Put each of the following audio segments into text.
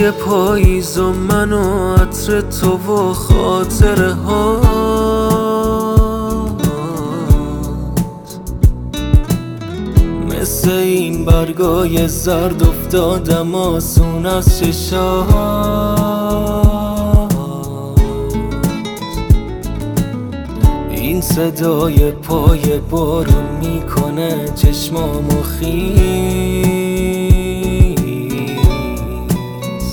دل پاییز و من و عطر تو و خاطره ها، مثل این برگای زرد افتادم آسون از چشات. این صدای پای بارون میکنه چشمامو خیس.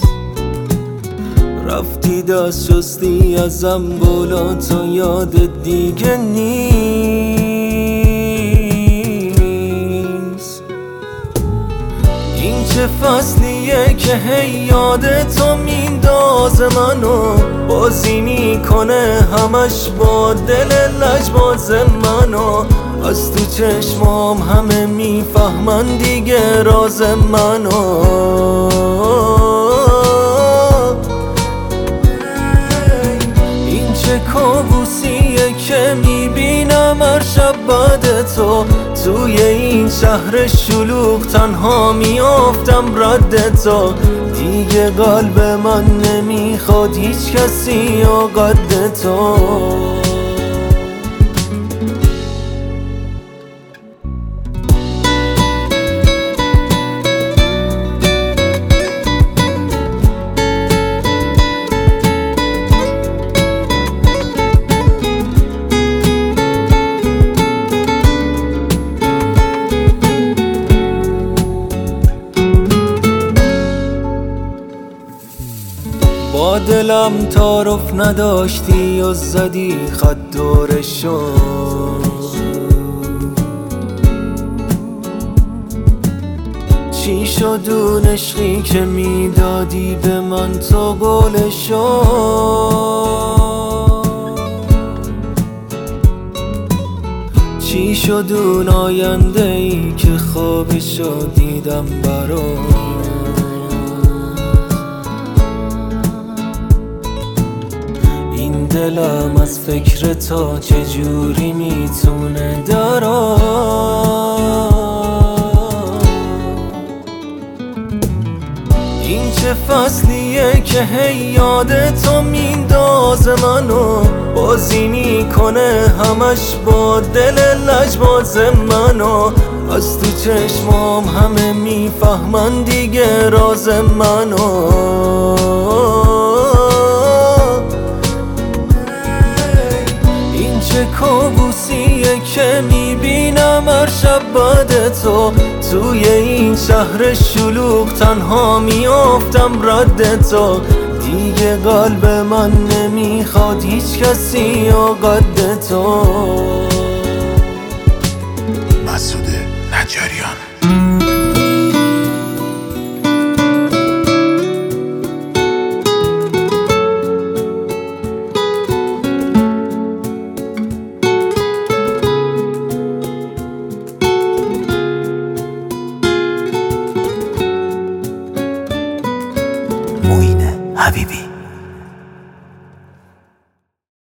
رفتی دست شستی ازم بالا تا یاد دیگه نیست. این چه فصلیه که هی یاد تو میندازه منو، بازی میکنه همش با دل لجباز منو. از تو چشمام همه میفهمن دیگه راز منو. این چه کابوسیه که میبینم هر شب بعد تو، توی این شهر شلوغ تنها میافتم رد تو. دیگه قلب من نمیخواد هیچ کسی یا قد تو. با دلم تعارف نداشتی و زدی خط دورشو. چی شد اون عشقی که میدادی به من تو قولشو؟ چی شد اون آینده ای که خوابشو دیدم برات؟ دلم از فکر تو چجوری میتونه درات؟ این چه فصلیه که هی یاد تو میندازه منو، بازی میکنه همش با دل لجباز منو. از تو چشمام همه میفهمن دیگه راز منو. چه کابوسیه که میبینم هر شب بعد تو، توی این شهر شلوغ تنها میافتم رد تو. دیگه قلب من نمیخواد هیچ کسی یا قد تو. مسعود نجاریان.